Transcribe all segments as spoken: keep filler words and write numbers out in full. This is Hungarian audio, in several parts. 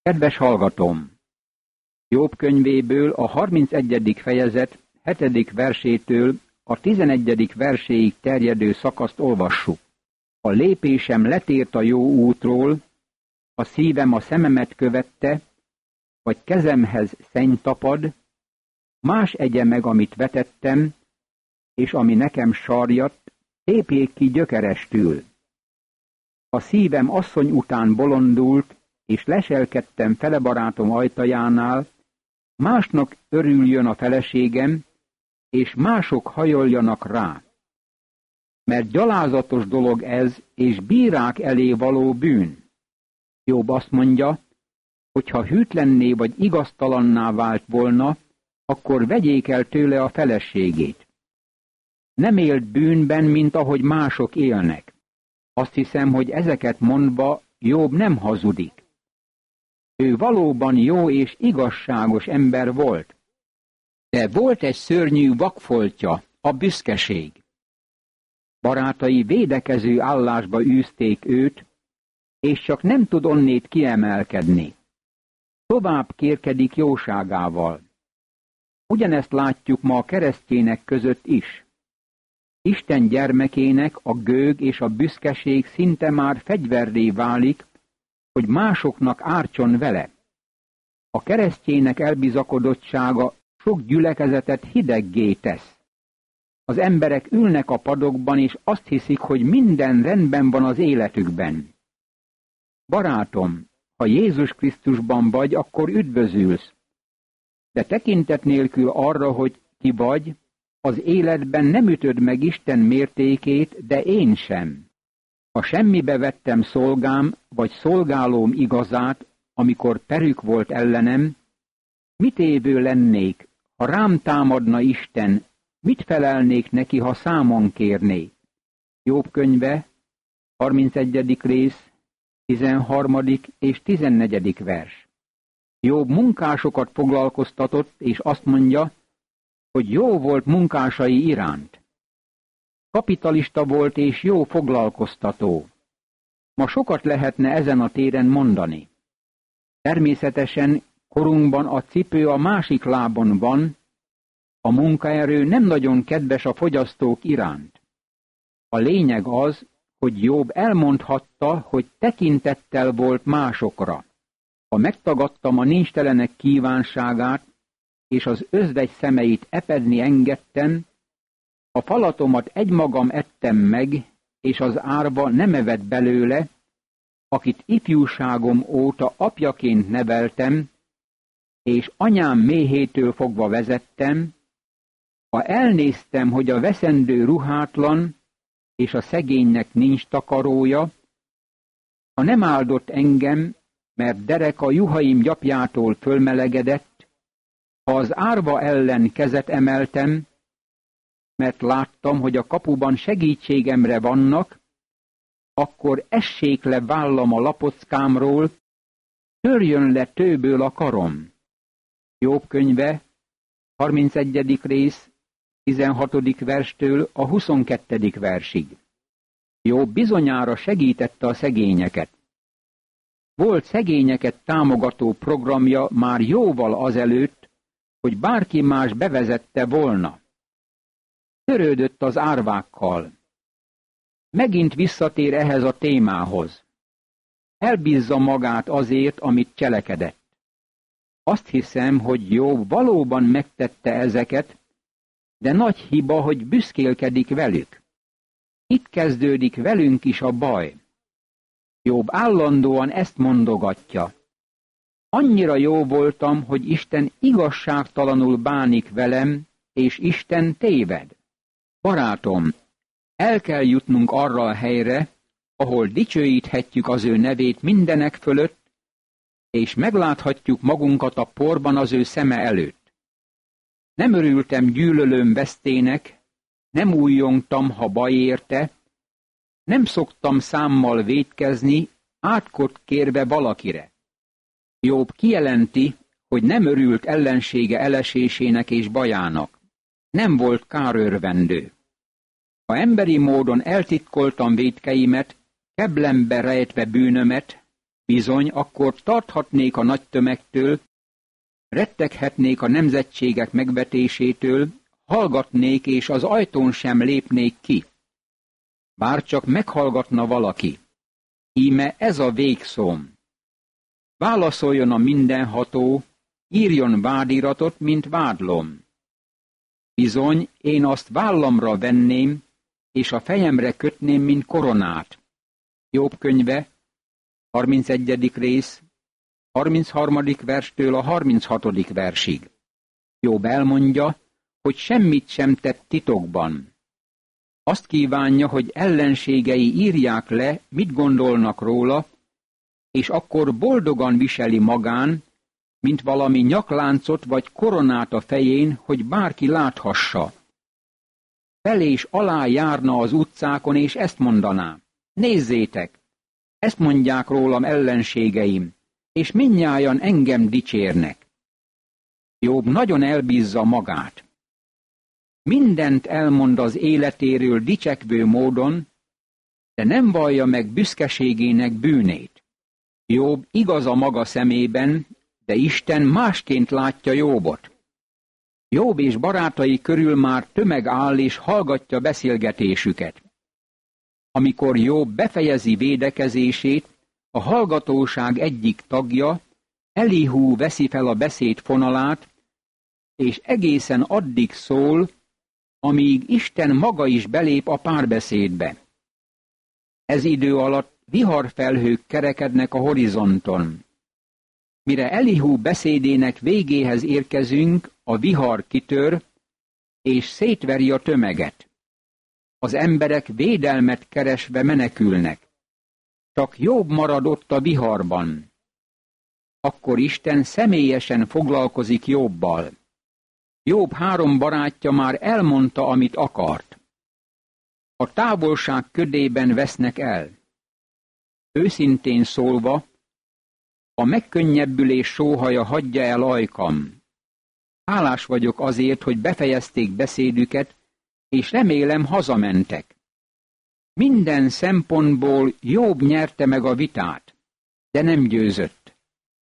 Kedves hallgatóm! Jobb könyvéből a harmincegyedik fejezet hetedik versétől a tizenegyedik verséig terjedő szakaszt olvassuk. A lépésem letért a jó útról, a szívem a szememet követte, vagy kezemhez szenny tapad, más egye meg, amit vetettem, és ami nekem sarjadt, tépjék ki gyökerestül. A szívem asszony után bolondult, és leselkedtem fele barátom ajtajánál, másnak örüljön a feleségem, és mások hajoljanak rá. Mert gyalázatos dolog ez, és bírák elé való bűn. Jobb azt mondja, hogy ha hűtlenné vagy igaztalanná vált volna, akkor vegyék el tőle a feleségét. Nem élt bűnben, mint ahogy mások élnek. Azt hiszem, hogy ezeket mondva Jobb nem hazudik. Ő valóban jó és igazságos ember volt, de volt egy szörnyű vakfoltja, a büszkeség. Barátai védekező állásba űzték őt, és csak nem tud onnét kiemelkedni. Tovább kérkedik jóságával. Ugyanezt látjuk ma a keresztjének között is. Isten gyermekének a gőg és a büszkeség szinte már fegyverré válik, hogy másoknak ártson vele. A keresztjének elbizakodottsága sok gyülekezetet hideggé tesz. Az emberek ülnek a padokban, és azt hiszik, hogy minden rendben van az életükben. Barátom, ha Jézus Krisztusban vagy, akkor üdvözülsz. De tekintet nélkül arra, hogy ki vagy, az életben nem ütöd meg Isten mértékét, de én sem. Ha semmibe vettem szolgám, vagy szolgálóm igazát, amikor perük volt ellenem, mit évő lennék, ha rám támadna Isten, mit felelnék neki, ha számon kérné? Jobb könyve, harmincegyedik rész, tizenharmadik és tizennegyedik vers. Jobb munkásokat foglalkoztatott, és azt mondja, hogy jó volt munkásai iránt. Kapitalista volt és jó foglalkoztató. Ma sokat lehetne ezen a téren mondani. Természetesen korunkban a cipő a másik lábon van, a munkaerő nem nagyon kedves a fogyasztók iránt. A lényeg az, hogy Jobb elmondhatta, hogy tekintettel volt másokra. Ha megtagadtam a nincstelenek kívánságát, és az özvegy szemeit epedni engedtem, a falatomat egymagam ettem meg, és az árva nem evett belőle, akit ifjúságom óta apjaként neveltem, és anyám méhétől fogva vezettem, ha elnéztem, hogy a veszendő ruhátlan, és a szegénynek nincs takarója, ha nem áldott engem, mert dereka juhaim gyapjától fölmelegedett, ha az árva ellen kezet emeltem, mert láttam, hogy a kapuban segítségemre vannak, akkor essék le vállam a lapockámról, törjön le tőből a karom. Jobb könyve, harmincegyedik rész, tizenhatodik verstől a huszonkettedik versig. Jobb bizonyára segítette a szegényeket. Volt szegényeket támogató programja már jóval azelőtt, hogy bárki más bevezette volna. Törődött az árvákkal. Megint visszatér ehhez a témához. Elbízza magát azért, amit cselekedett. Azt hiszem, hogy Jobb valóban megtette ezeket, de nagy hiba, hogy büszkélkedik velük. Itt kezdődik velünk is a baj. Jobb állandóan ezt mondogatja. Annyira jó voltam, hogy Isten igazságtalanul bánik velem, és Isten téved. Barátom, el kell jutnunk arra a helyre, ahol dicsőíthetjük az ő nevét mindenek fölött, és megláthatjuk magunkat a porban az ő szeme előtt. Nem örültem gyűlölőm vesztének, nem újjongtam, ha baj érte, nem szoktam számmal vétkezni, átkot kérve valakire. Jobb kijelenti, hogy nem örült ellensége elesésének és bajának. Nem volt kárőrvendő. Ha emberi módon eltitkoltam vétkeimet, keblembe rejtve bűnömet, Bizony, akkor tarthatnék a nagy tömegtől, retteghetnék a nemzetségek megvetésétől, hallgatnék, és az ajtón sem lépnék ki. Bár csak meghallgatna valaki. Íme ez a végszóm. Válaszoljon a mindenható, írjon vádiratot, mint vádlom. Bizony, én azt vállamra venném, és a fejemre kötném, mint koronát. Jobb könyve, harmincegyedik rész, harmincharmadik verstől a harminchatodik versig. Jobb elmondja, hogy semmit sem tett titokban. Azt kívánja, hogy ellenségei írják le, mit gondolnak róla, és akkor boldogan viseli magán, mint valami nyakláncot vagy koronát a fején, hogy bárki láthassa. Fel és alá járna az utcákon, és ezt mondaná: nézzétek, ezt mondják rólam ellenségeim, és mindnyájan engem dicsérnek. Jobb nagyon elbízza magát. Mindent elmond az életéről dicsekvő módon, de nem vallja meg büszkeségének bűnét. Jobb igaz a maga szemében, de Isten másként látja Jobbot. Jobb és barátai körül már tömeg áll és hallgatja beszélgetésüket. Amikor Jobb befejezi védekezését, a hallgatóság egyik tagja, Elihu veszi fel a beszéd fonalát, és egészen addig szól, amíg Isten maga is belép a párbeszédbe. Ez idő alatt viharfelhők kerekednek a horizonton. Mire Elihu beszédének végéhez érkezünk, a vihar kitör, és szétveri a tömeget. Az emberek védelmet keresve menekülnek. Csak Jobb marad ott a viharban. Akkor Isten személyesen foglalkozik Jobbal. Jobb három barátja már elmondta, amit akart. A távolság ködében vesznek el. Őszintén szólva, a megkönnyebbülés sóhaja hagyja el ajkam. Hálás vagyok azért, hogy befejezték beszédüket, és remélem hazamentek. Minden szempontból Jobb nyerte meg a vitát, de nem győzött.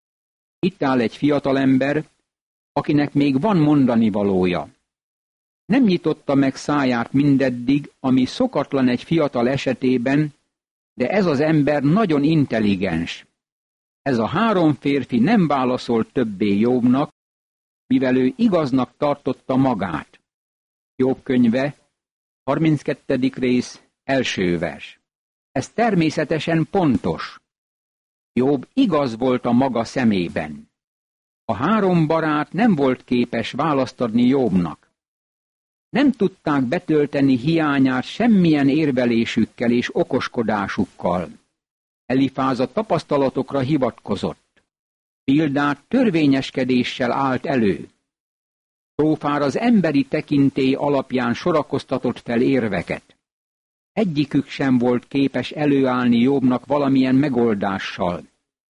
Itt áll egy fiatalember, akinek még van mondani valója. Nem nyitotta meg száját mindeddig, ami szokatlan egy fiatal esetében, de ez az ember nagyon intelligens. Ez a három férfi nem válaszolt többé Jobbnak, mivel ő igaznak tartotta magát. Jobb könyve, harminckettedik rész, első vers. Ez természetesen pontos. Jobb igaz volt a maga szemében. A három barát nem volt képes választ adni Jobbnak. Nem tudták betölteni hiányát semmilyen érvelésükkel és okoskodásukkal. Elifáz a tapasztalatokra hivatkozott. Bildát törvényeskedéssel állt elő. Szófár az emberi tekintély alapján sorakoztatott fel érveket. Egyikük sem volt képes előállni Jobbnak valamilyen megoldással.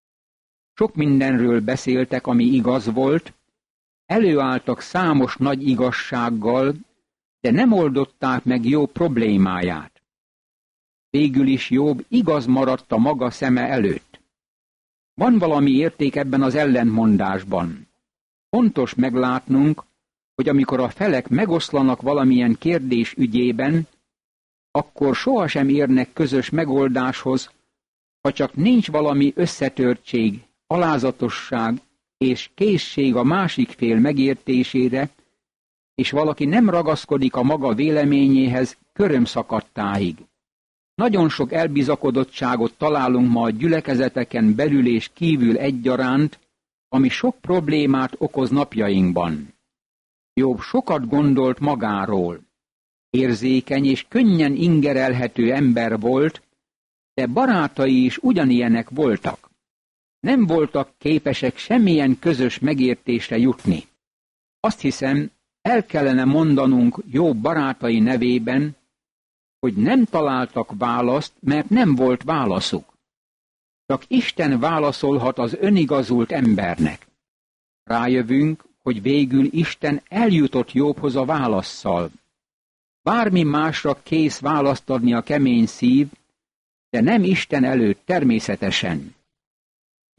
Sok mindenről beszéltek, ami igaz volt, előálltak számos nagy igazsággal, de nem oldották meg Jobb problémáját. Végül is Jobb igaz maradt a maga szeme előtt. Van valami érték ebben az ellentmondásban. Fontos meglátnunk, hogy amikor a felek megoszlanak valamilyen kérdés ügyében, akkor sohasem érnek közös megoldáshoz, ha csak nincs valami összetörtség, alázatosság és készség a másik fél megértésére, és valaki nem ragaszkodik a maga véleményéhez körömszakadtáig. Nagyon sok elbizakodottságot találunk ma a gyülekezeteken belül és kívül egyaránt, ami sok problémát okoz napjainkban. Jobb sokat gondolt magáról. Érzékeny és könnyen ingerelhető ember volt, de barátai is ugyanilyenek voltak. Nem voltak képesek semmilyen közös megértésre jutni. Azt hiszem, el kellene mondanunk Jobb barátai nevében, hogy nem találtak választ, mert nem volt válaszuk. Csak Isten válaszolhat az önigazult embernek. Rájövünk, hogy végül Isten eljutott Jobbhoz a válasszal. Bármi másra kész választ adni a kemény szív, de nem Isten előtt természetesen.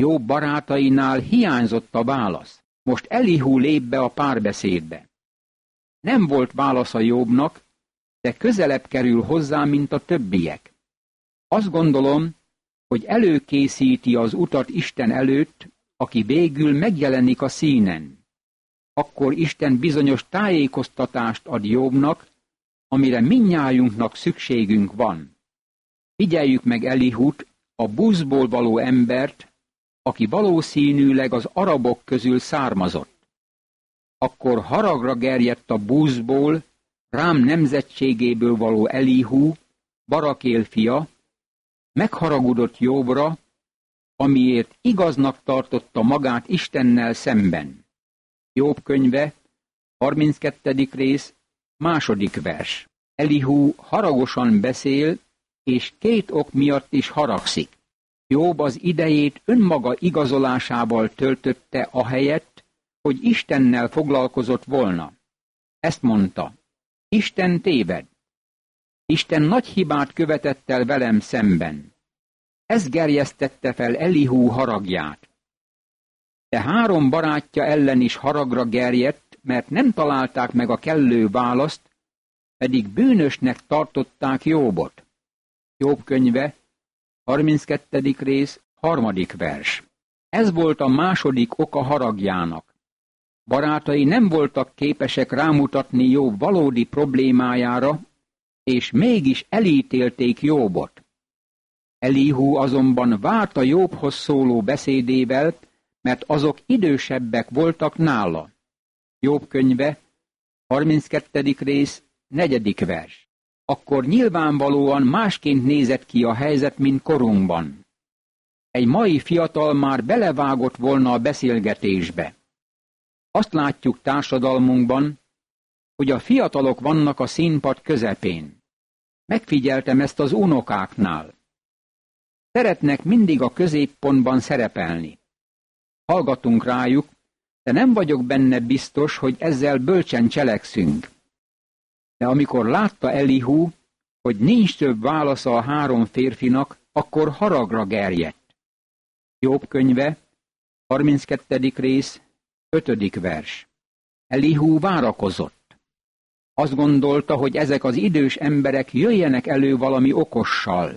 Jobb barátainál hiányzott a válasz. Most Elihu lép be a párbeszédbe. Nem volt válasza Jobbnak, de közelebb kerül hozzá, mint a többiek. Azt gondolom, hogy előkészíti az utat Isten előtt, aki végül megjelenik a színen. Akkor Isten bizonyos tájékoztatást ad Jobbnak, amire mindnyájunknak szükségünk van. Figyeljük meg Elihut, a buszból való embert, aki valószínűleg az arabok közül származott. Akkor haragra gerjedt a buszból, Rám nemzetségéből való Elihu, Barakél fia, megharagudott Jobbra, amiért igaznak tartotta magát Istennel szemben. Jobb könyve, harminckettedik rész, második vers. Elihu haragosan beszél, és két ok miatt is haragszik. Jobb az idejét önmaga igazolásával töltötte ahelyett, hogy Istennel foglalkozott volna. Ezt mondta: Isten téved. Isten nagy hibát követett el velem szemben. Ez gerjesztette fel Elihu haragját. De három barátja ellen is haragra gerjedt, mert nem találták meg a kellő választ, pedig bűnösnek tartották Jobbot. Jobb könyve, harminckettedik rész, harmadik vers. Ez volt a második oka haragjának. Barátai nem voltak képesek rámutatni Jobb valódi problémájára, és mégis elítélték Jobbot. Elihu azonban várta Jobbhoz szóló beszédével, mert azok idősebbek voltak nála. Jobb könyve, harminckettedik rész, negyedik vers. Akkor nyilvánvalóan másként nézett ki a helyzet, mint korunkban. Egy mai fiatal már belevágott volna a beszélgetésbe. Azt látjuk társadalmunkban, hogy a fiatalok vannak a színpad közepén. Megfigyeltem ezt az unokáknál. Szeretnek mindig a középpontban szerepelni. Hallgatunk rájuk, de nem vagyok benne biztos, hogy ezzel bölcsen cselekszünk. De amikor látta Elihu, hogy nincs több válasza a három férfinak, akkor haragra gerjedt. Jobb könyve, harminckettedik rész, ötödik vers. Elihu várakozott. Azt gondolta, hogy ezek az idős emberek jöjjenek elő valami okossal.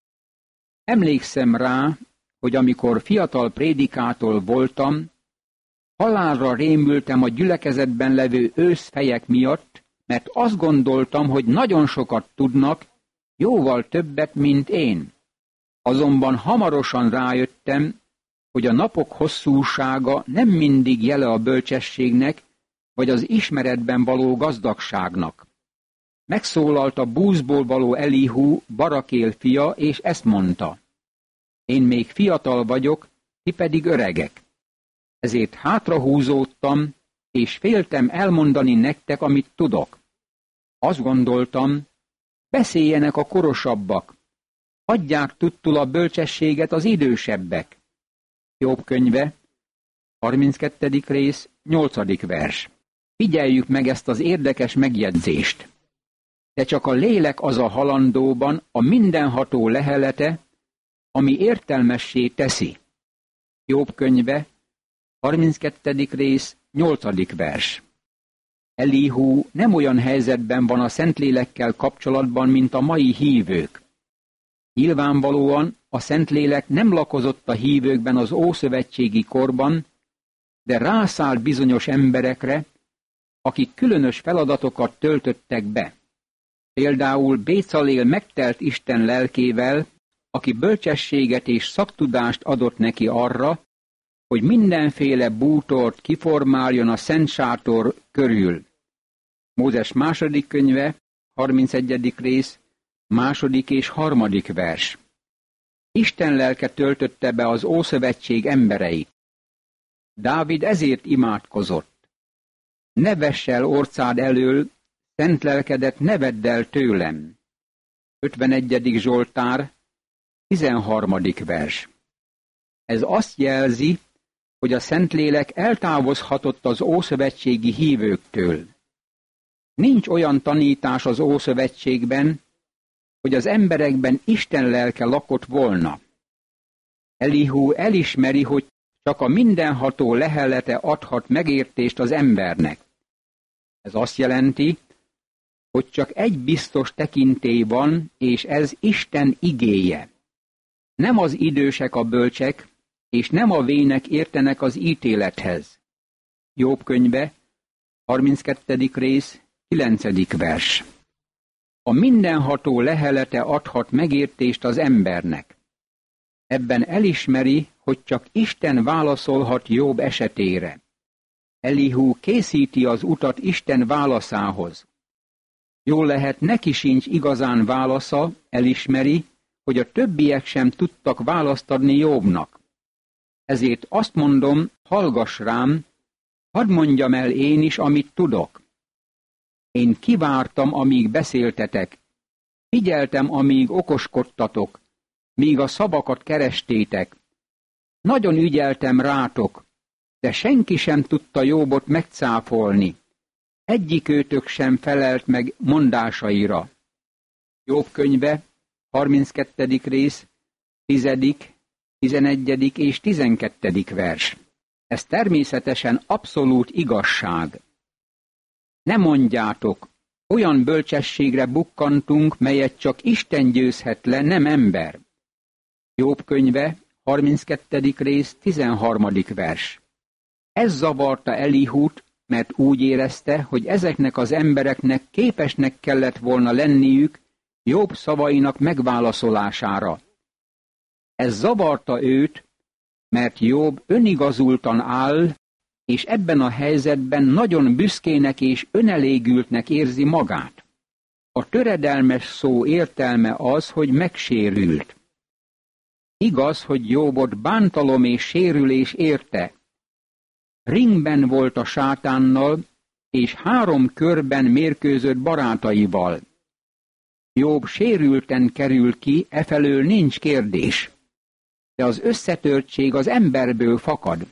Emlékszem rá, hogy amikor fiatal prédikátor voltam, halálra rémültem a gyülekezetben levő őszfejek miatt, mert azt gondoltam, hogy nagyon sokat tudnak, jóval többet, mint én. Azonban hamarosan rájöttem, hogy a napok hosszúsága nem mindig jele a bölcsességnek, vagy az ismeretben való gazdagságnak. Megszólalt a buszból való Elihu, Barakél fia, és ezt mondta: Én még fiatal vagyok, ti pedig öregek. Ezért hátrahúzódtam, és féltem elmondani nektek, amit tudok. Azt gondoltam, beszéljenek a korosabbak, adják tudtul a bölcsességet az idősebbek. Jobb könyve, harminckettedik rész, nyolcadik vers. Figyeljük meg ezt az érdekes megjegyzést. De csak a lélek az a halandóban a mindenható lehelete, ami értelmessé teszi. Jobb könyve, harminckettedik rész, nyolcadik vers. Elihu nem olyan helyzetben van a Szentlélekkel kapcsolatban, mint a mai hívők. Nyilvánvalóan a Szentlélek nem lakozott a hívőkben az ószövetségi korban, de rászállt bizonyos emberekre, akik különös feladatokat töltöttek be. Például Bécalél megtelt Isten lelkével, aki bölcsességet és szaktudást adott neki arra, hogy mindenféle bútort kiformáljon a Szent Sátor körül. Mózes második könyve, harmincegyedik rész, második és harmadik vers. Isten lelke töltötte be az Ószövetség embereit. Dávid ezért imádkozott. Ne vess el orcád elől, szent lelkedet ne vedd el tőlem. ötvenegyedik Zsoltár, tizenharmadik vers. Ez azt jelzi, hogy a Szentlélek eltávozhatott az ószövetségi hívőktől. Nincs olyan tanítás az Ószövetségben, hogy az emberekben Isten lelke lakott volna. Elihu elismeri, hogy csak a mindenható lehellete adhat megértést az embernek. Ez azt jelenti, hogy csak egy biztos tekintély van, és ez Isten igéje. Nem az idősek a bölcsek, és nem a vének értenek az ítélethez. Jobb könyve, harminckettedik rész, kilencedik vers. A mindenható lehelete adhat megértést az embernek. Ebben elismeri, hogy csak Isten válaszolhat Jobb esetére. Elihu készíti az utat Isten válaszához. Jól lehet, neki sincs igazán válasza, elismeri, hogy a többiek sem tudtak választ adni Jobbnak. Ezért azt mondom, hallgass rám, hadd mondjam el én is, amit tudok. Én kivártam, amíg beszéltetek, figyeltem, amíg okoskodtatok, míg a szavakat kerestétek. Nagyon ügyeltem rátok, de senki sem tudta Jobbot megcáfolni. Egyikőtök sem felelt meg mondásaira. Jobb könyve, harminckettedik rész, tizedik, tizenegyedik és tizenkettedik vers. Ez természetesen abszolút igazság. Ne mondjátok, olyan bölcsességre bukkantunk, melyet csak Isten győzhet le, nem ember. Jobb könyve, harminckettedik rész, tizenharmadik vers. Ez zavarta Elihut, mert úgy érezte, hogy ezeknek az embereknek képesnek kellett volna lenniük Jobb szavainak megválaszolására. Ez zavarta őt, mert Jobb önigazultan áll, és ebben a helyzetben nagyon büszkének és önelégültnek érzi magát. A töredelmes szó értelme az, hogy megsérült. Igaz, hogy Jobbot bántalom és sérülés érte. Ringben volt a sátánnal, és három körben mérkőzött barátaival. Jobb sérülten kerül ki, efelől nincs kérdés. De az összetörtség az emberből fakad.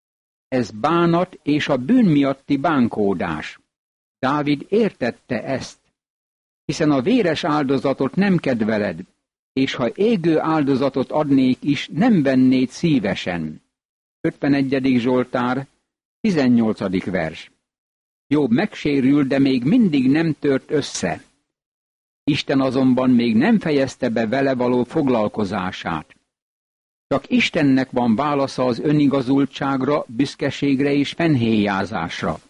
Ez bánat és a bűn miatti bánkódás. Dávid értette ezt, hiszen a véres áldozatot nem kedveled, és ha égő áldozatot adnék is, nem vennéd szívesen. ötvenegyedik Zsoltár, tizennyolcadik vers. Jobb megsérül, de még mindig nem tört össze. Isten azonban még nem fejezte be vele való foglalkozását. Csak Istennek van válasza az önigazultságra, büszkeségre és fennhéjázásra.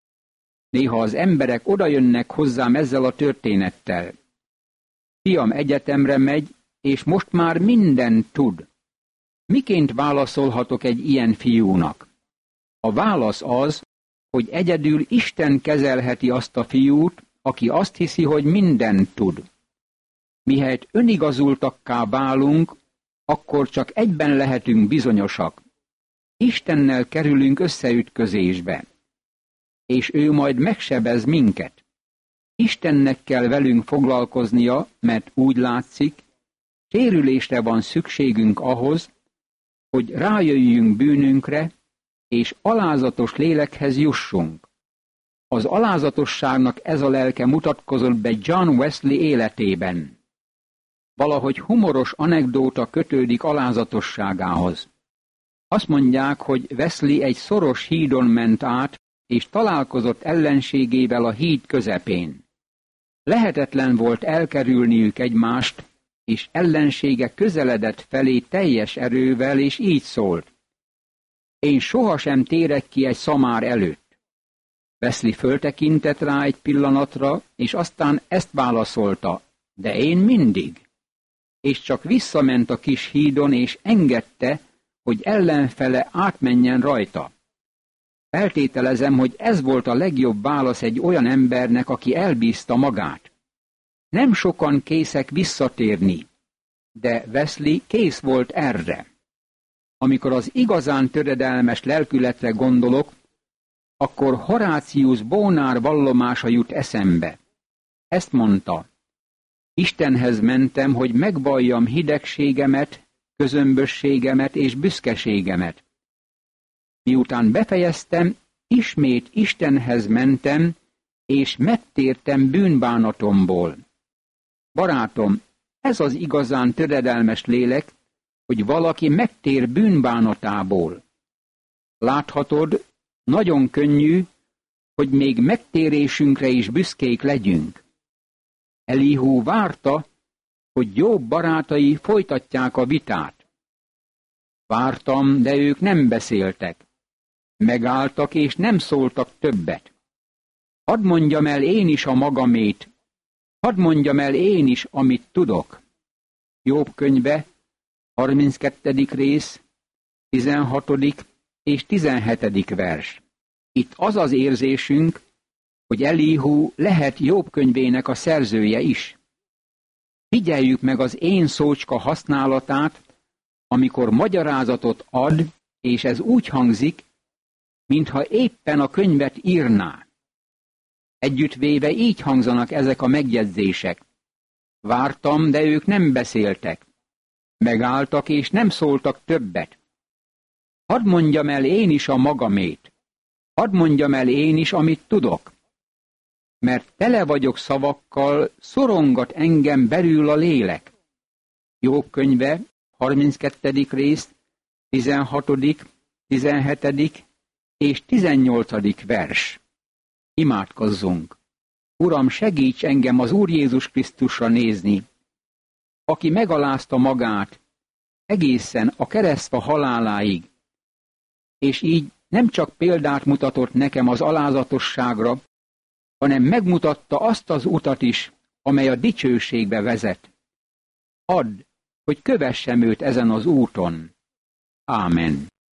Néha az emberek odajönnek hozzám ezzel a történettel. Fiam egyetemre megy, és most már mindent tud. Miként válaszolhatok egy ilyen fiúnak? A válasz az, hogy egyedül Isten kezelheti azt a fiút, aki azt hiszi, hogy mindent tud. Mihelyt önigazultakká válunk, akkor csak egyben lehetünk bizonyosak. Istennel kerülünk összeütközésbe, és ő majd megsebez minket. Istennek kell velünk foglalkoznia, mert úgy látszik, sérülésre van szükségünk ahhoz, hogy rájöjjünk bűnünkre, és alázatos lélekhez jussunk. Az alázatosságnak ez a lelke mutatkozott be John Wesley életében. Valahogy humoros anekdóta kötődik alázatosságához. Azt mondják, hogy Wesley egy szoros hídon ment át, és találkozott ellenségével a híd közepén. Lehetetlen volt elkerülniük egymást, és ellensége közeledett felé teljes erővel, és így szólt. Én sohasem térek ki egy szamár előtt. Wesley föltekintett rá egy pillanatra, és aztán ezt válaszolta, de én mindig. És csak visszament a kis hídon, és engedte, hogy ellenfele átmenjen rajta. Feltételezem, hogy ez volt a legjobb válasz egy olyan embernek, aki elbízta magát. Nem sokan készek visszatérni, de Wesley kész volt erre. Amikor az igazán töredelmes lelkületre gondolok, akkor Horácius Bónár vallomása jut eszembe. Ezt mondta, Istenhez mentem, hogy megvalljam hidegségemet, közömbösségemet és büszkeségemet. Miután befejeztem, ismét Istenhez mentem, és megtértem bűnbánatomból. Barátom, ez az igazán töredelmes lélek, hogy valaki megtér bűnbánatából. Láthatod, nagyon könnyű, hogy még megtérésünkre is büszkék legyünk. Elihu várta, hogy Jobb barátai folytatják a vitát. Vártam, de ők nem beszéltek. Megálltak és nem szóltak többet. Hadd mondjam el én is a magamét, hadd mondjam el én is, amit tudok. Jobb könyve, harminckettedik rész, tizenhatodik és tizenhetedik vers. Itt az az érzésünk, hogy Elihu lehet Jobb könyvének a szerzője is. Figyeljük meg az én szócska használatát, amikor magyarázatot ad, és ez úgy hangzik, mintha éppen a könyvet írná. Együttvéve így hangzanak ezek a megjegyzések. Vártam, de ők nem beszéltek. Megálltak, és nem szóltak többet. Hadd mondjam el én is a magamét. Hadd mondjam el én is, amit tudok. Mert tele vagyok szavakkal, szorongat engem belül a lélek. Jobb könyve, harminckettedik rész, tizenhatodik, tizenhetedik és tizennyolcadik vers. Imádkozzunk! Uram, segíts engem az Úr Jézus Krisztusra nézni, aki megalázta magát egészen a keresztfa haláláig, és így nem csak példát mutatott nekem az alázatosságra, hanem megmutatta azt az utat is, amely a dicsőségbe vezet. Add, hogy kövessem őt ezen az úton. Ámen.